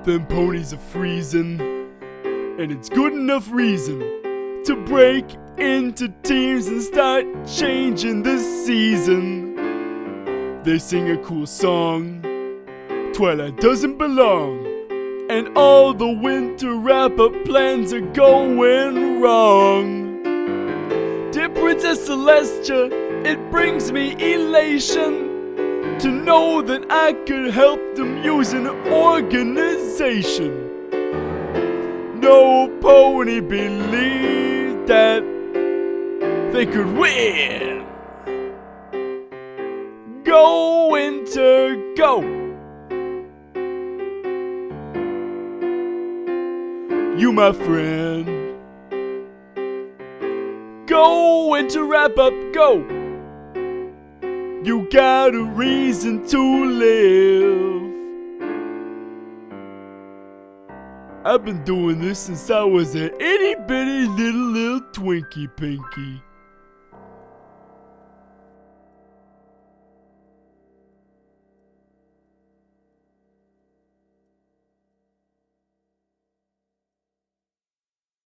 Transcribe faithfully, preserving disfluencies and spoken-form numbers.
them ponies are freezing, and it's good enough reason to break into teams and start changing the season. They sing a cool song, Twilight doesn't belong, and all the winter wrap-up plans are going wrong. Dear Princess Celestia, it brings me elation to know that I could help them use an organization. No pony believed that they could win. Go Winter, go! You my friend. Go Winter wrap up, go! You got a reason to live. I've been doing this since I was an itty bitty little little Twinkie Pinky.